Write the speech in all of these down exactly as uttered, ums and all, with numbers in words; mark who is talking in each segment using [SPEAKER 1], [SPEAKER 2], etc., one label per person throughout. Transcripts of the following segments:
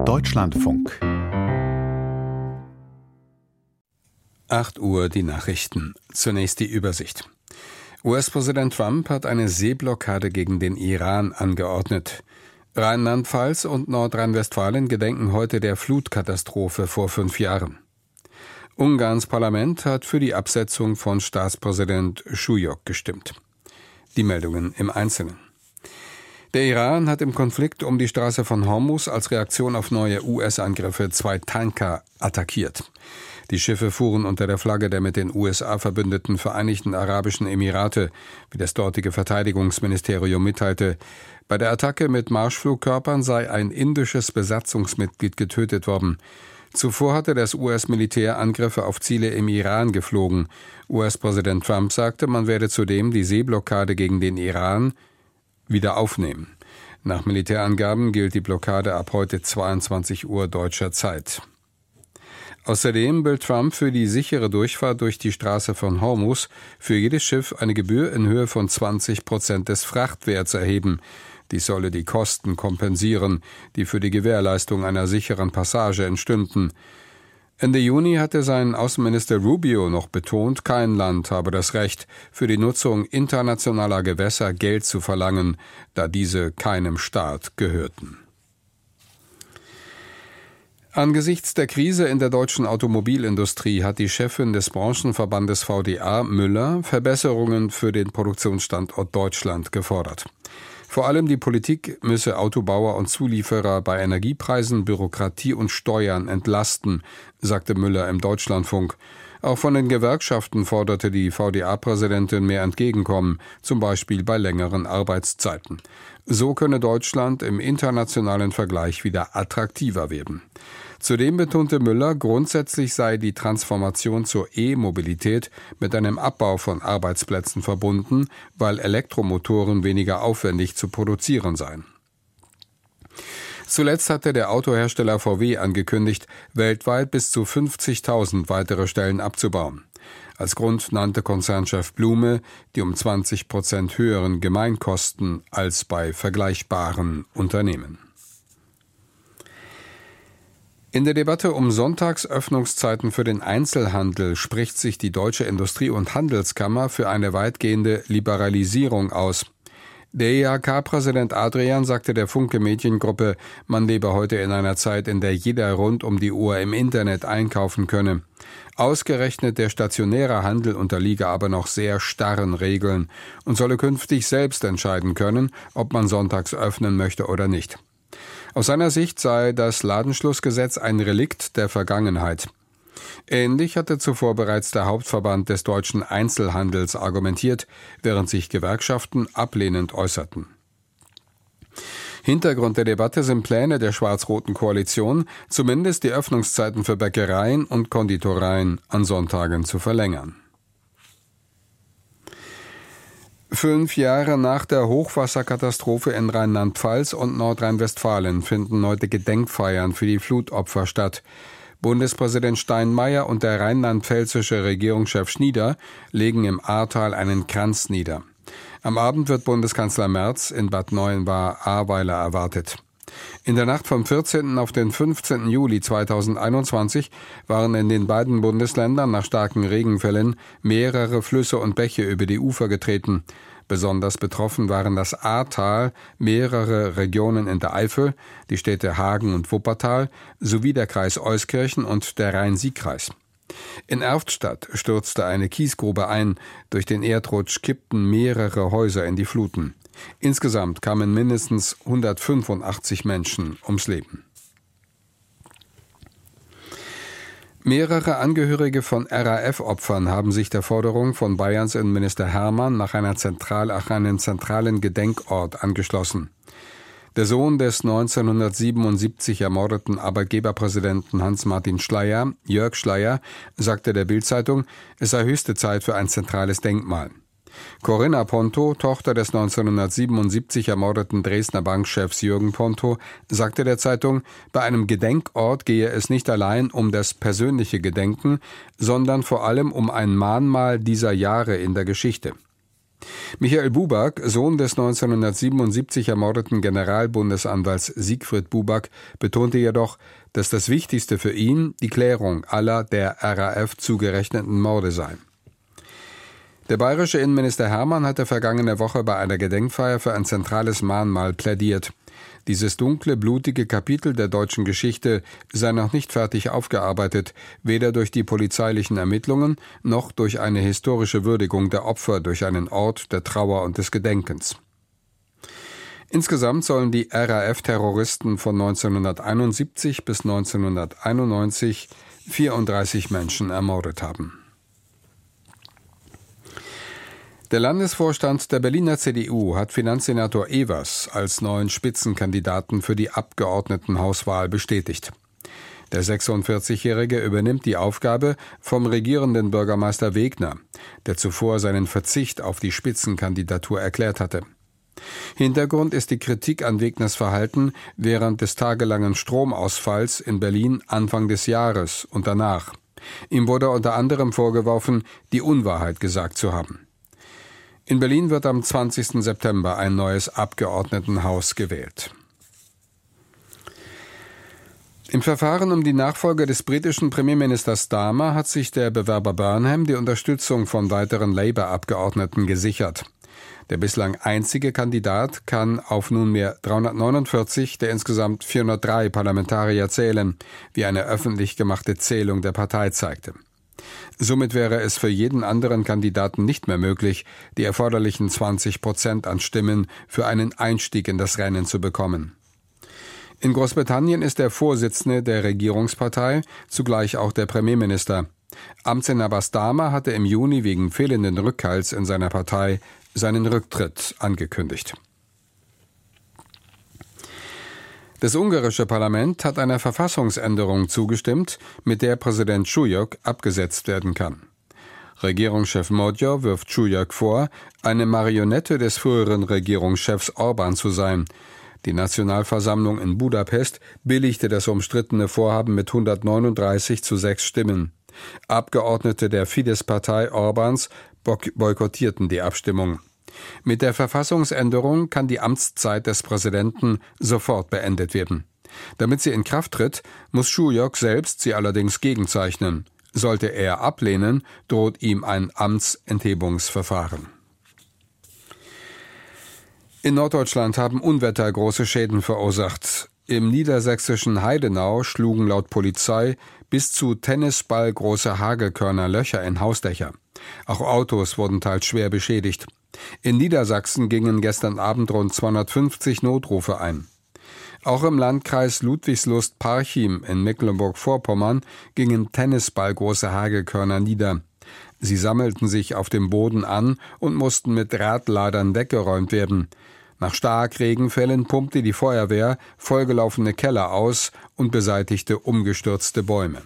[SPEAKER 1] Deutschlandfunk.
[SPEAKER 2] acht Uhr die Nachrichten. Zunächst die Übersicht. U S-Präsident Trump hat eine Seeblockade gegen den Iran angeordnet. Rheinland-Pfalz und Nordrhein-Westfalen gedenken heute der Flutkatastrophe vor fünf Jahren. Ungarns Parlament hat für die Absetzung von Staatspräsident Schujok gestimmt. Die Meldungen im Einzelnen. Der Iran hat im Konflikt um die Straße von Hormuz als Reaktion auf neue U S-Angriffe zwei Tanker attackiert. Die Schiffe fuhren unter der Flagge der mit den U S A verbündeten Vereinigten Arabischen Emirate, wie das dortige Verteidigungsministerium mitteilte. Bei der Attacke mit Marschflugkörpern sei ein indisches Besatzungsmitglied getötet worden. Zuvor hatte das U S-Militär Angriffe auf Ziele im Iran geflogen. U S-Präsident Trump sagte, man werde zudem die Seeblockade gegen den Iran wieder aufnehmen. Nach Militärangaben gilt die Blockade ab heute zweiundzwanzig Uhr deutscher Zeit. Außerdem will Trump für die sichere Durchfahrt durch die Straße von Hormuz für jedes Schiff eine Gebühr in Höhe von zwanzig Prozent des Frachtwerts erheben. Dies solle die Kosten kompensieren, die für die Gewährleistung einer sicheren Passage entstünden. Ende Juni hatte sein Außenminister Rubio noch betont, kein Land habe das Recht, für die Nutzung internationaler Gewässer Geld zu verlangen, da diese keinem Staat gehörten. Angesichts der Krise in der deutschen Automobilindustrie hat die Chefin des Branchenverbandes V D A, Müller, Verbesserungen für den Produktionsstandort Deutschland gefordert. Vor allem die Politik müsse Autobauer und Zulieferer bei Energiepreisen, Bürokratie und Steuern entlasten, sagte Müller im Deutschlandfunk. Auch von den Gewerkschaften forderte die V D A-Präsidentin mehr Entgegenkommen, zum Beispiel bei längeren Arbeitszeiten. So könne Deutschland im internationalen Vergleich wieder attraktiver werden. Zudem betonte Müller, grundsätzlich sei die Transformation zur E-Mobilität mit einem Abbau von Arbeitsplätzen verbunden, weil Elektromotoren weniger aufwendig zu produzieren seien. Zuletzt hatte der Autohersteller V W angekündigt, weltweit bis zu fünfzigtausend weitere Stellen abzubauen. Als Grund nannte Konzernchef Blume die um zwanzig Prozent höheren Gemeinkosten als bei vergleichbaren Unternehmen. In der Debatte um Sonntagsöffnungszeiten für den Einzelhandel spricht sich die Deutsche Industrie- und Handelskammer für eine weitgehende Liberalisierung aus. Der I H K-Präsident Adrian sagte der Funke Mediengruppe, man lebe heute in einer Zeit, in der jeder rund um die Uhr im Internet einkaufen könne. Ausgerechnet der stationäre Handel unterliege aber noch sehr starren Regeln und solle künftig selbst entscheiden können, ob man sonntags öffnen möchte oder nicht. Aus seiner Sicht sei das Ladenschlussgesetz ein Relikt der Vergangenheit. Ähnlich hatte zuvor bereits der Hauptverband des deutschen Einzelhandels argumentiert, während sich Gewerkschaften ablehnend äußerten. Hintergrund der Debatte sind Pläne der schwarz-roten Koalition, zumindest die Öffnungszeiten für Bäckereien und Konditoreien an Sonntagen zu verlängern. Fünf Jahre nach der Hochwasserkatastrophe in Rheinland-Pfalz und Nordrhein-Westfalen finden heute Gedenkfeiern für die Flutopfer statt. Bundespräsident Steinmeier und der rheinland-pfälzische Regierungschef Schnieder legen im Ahrtal einen Kranz nieder. Am Abend wird Bundeskanzler Merz in Bad Neuenahr-Ahrweiler erwartet. In der Nacht vom vierzehnten auf den fünfzehnten Juli zweitausendeinundzwanzig waren in den beiden Bundesländern nach starken Regenfällen mehrere Flüsse und Bäche über die Ufer getreten. Besonders betroffen waren das Ahrtal, mehrere Regionen in der Eifel, die Städte Hagen und Wuppertal sowie der Kreis Euskirchen und der Rhein-Sieg-Kreis. In Erftstadt stürzte eine Kiesgrube ein, durch den Erdrutsch kippten mehrere Häuser in die Fluten. Insgesamt kamen mindestens hundertfünfundachtzig Menschen ums Leben. Mehrere Angehörige von R A F-Opfern haben sich der Forderung von Bayerns Innenminister Hermann nach einer zentral, nach einem zentralen Gedenkort angeschlossen. Der Sohn des neunzehnhundertsiebenundsiebzig ermordeten Arbeitgeberpräsidenten Hans-Martin Schleyer, Jörg Schleyer, sagte der Bild-Zeitung, es sei höchste Zeit für ein zentrales Denkmal. Corinna Ponto, Tochter des neunzehnhundertsiebenundsiebzig ermordeten Dresdner Bankchefs Jürgen Ponto, sagte der Zeitung, bei einem Gedenkort gehe es nicht allein um das persönliche Gedenken, sondern vor allem um ein Mahnmal dieser Jahre in der Geschichte. Michael Buback, Sohn des neunzehnhundertsiebenundsiebzig ermordeten Generalbundesanwalts Siegfried Buback, betonte jedoch, dass das Wichtigste für ihn die Klärung aller der R A F zugerechneten Morde sei. Der bayerische Innenminister Hermann hatte vergangene Woche bei einer Gedenkfeier für ein zentrales Mahnmal plädiert. Dieses dunkle, blutige Kapitel der deutschen Geschichte sei noch nicht fertig aufgearbeitet, weder durch die polizeilichen Ermittlungen noch durch eine historische Würdigung der Opfer durch einen Ort der Trauer und des Gedenkens. Insgesamt sollen die R A F-Terroristen von neunzehnhunderteinundsiebzig bis neunzehnhunderteinundneunzig vierunddreißig Menschen ermordet haben. Der Landesvorstand der Berliner C D U hat Finanzsenator Evers als neuen Spitzenkandidaten für die Abgeordnetenhauswahl bestätigt. Der sechsundvierzigjährige übernimmt die Aufgabe vom regierenden Bürgermeister Wegner, der zuvor seinen Verzicht auf die Spitzenkandidatur erklärt hatte. Hintergrund ist die Kritik an Wegners Verhalten während des tagelangen Stromausfalls in Berlin Anfang des Jahres und danach. Ihm wurde unter anderem vorgeworfen, die Unwahrheit gesagt zu haben. In Berlin wird am zwanzigsten September ein neues Abgeordnetenhaus gewählt. Im Verfahren um die Nachfolge des britischen Premierministers Starmer hat sich der Bewerber Burnham die Unterstützung von weiteren Labour-Abgeordneten gesichert. Der bislang einzige Kandidat kann auf nunmehr dreihundertneunundvierzig der insgesamt vierhundertdrei Parlamentarier zählen, wie eine öffentlich gemachte Zählung der Partei zeigte. Somit wäre es für jeden anderen Kandidaten nicht mehr möglich, die erforderlichen zwanzig Prozent an Stimmen für einen Einstieg in das Rennen zu bekommen. In Großbritannien ist der Vorsitzende der Regierungspartei zugleich auch der Premierminister. Amtsinhaber Starmer hatte im Juni wegen fehlenden Rückhalts in seiner Partei seinen Rücktritt angekündigt. Das ungarische Parlament hat einer Verfassungsänderung zugestimmt, mit der Präsident Csujok abgesetzt werden kann. Regierungschef Magyar wirft Csujok vor, eine Marionette des früheren Regierungschefs Orbán zu sein. Die Nationalversammlung in Budapest billigte das umstrittene Vorhaben mit hundertneununddreißig zu sechs Stimmen. Abgeordnete der Fidesz-Partei Orbáns boykottierten die Abstimmung. Mit der Verfassungsänderung kann die Amtszeit des Präsidenten sofort beendet werden. Damit sie in Kraft tritt, muss Csujok selbst sie allerdings gegenzeichnen. Sollte er ablehnen, droht ihm ein Amtsenthebungsverfahren. In Norddeutschland haben Unwetter große Schäden verursacht. Im niedersächsischen Heidenau schlugen laut Polizei bis zu tennisballgroße Hagelkörner Löcher in Hausdächer. Auch Autos wurden teils schwer beschädigt. In Niedersachsen gingen gestern Abend rund zweihundertfünfzig Notrufe ein. Auch im Landkreis Ludwigslust-Parchim in Mecklenburg-Vorpommern gingen tennisballgroße Hagelkörner nieder. Sie sammelten sich auf dem Boden an und mussten mit Radladern weggeräumt werden. Nach Starkregenfällen pumpte die Feuerwehr vollgelaufene Keller aus und beseitigte umgestürzte Bäume.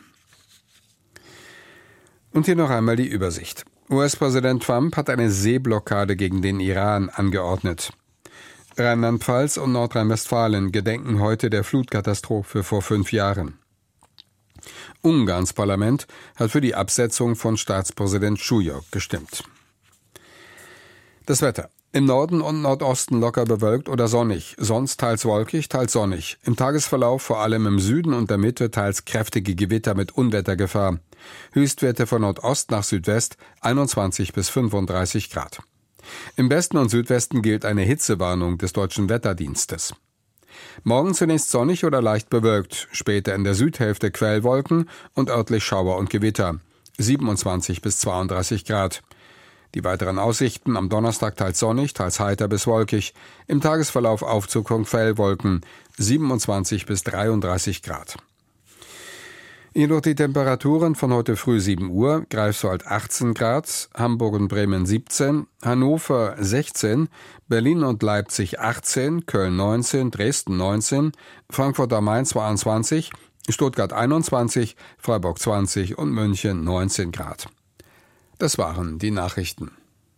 [SPEAKER 2] Und hier noch einmal die Übersicht. U S-Präsident Trump hat eine Seeblockade gegen den Iran angeordnet. Rheinland-Pfalz und Nordrhein-Westfalen gedenken heute der Flutkatastrophe vor fünf Jahren. Ungarns Parlament hat für die Absetzung von Staatspräsident Csujok gestimmt. Das Wetter. Im Norden und Nordosten locker bewölkt oder sonnig, sonst teils wolkig, teils sonnig. Im Tagesverlauf vor allem im Süden und der Mitte teils kräftige Gewitter mit Unwettergefahr. Höchstwerte von Nordost nach Südwest einundzwanzig bis fünfunddreißig Grad. Im Westen und Südwesten gilt eine Hitzewarnung des Deutschen Wetterdienstes. Morgen zunächst sonnig oder leicht bewölkt, später in der Südhälfte Quellwolken und örtlich Schauer und Gewitter. siebenundzwanzig bis zweiunddreißig Grad. Die weiteren Aussichten: am Donnerstag teils sonnig, teils heiter bis wolkig. Im Tagesverlauf Aufzug von Quellwolken, siebenundzwanzig bis dreiunddreißig Grad. Jedoch die Temperaturen von heute früh sieben Uhr, Greifswald achtzehn Grad, Hamburg und Bremen siebzehn, Hannover sechzehn, Berlin und Leipzig achtzehn, Köln neunzehn, Dresden neunzehn, Frankfurt am Main zweiundzwanzig, Stuttgart einundzwanzig, Freiburg zwanzig und München neunzehn Grad. Das waren die Nachrichten.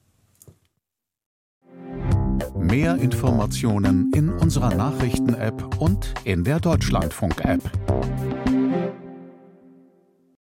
[SPEAKER 1] Mehr Informationen in unserer Nachrichten-App und in der Deutschlandfunk-App.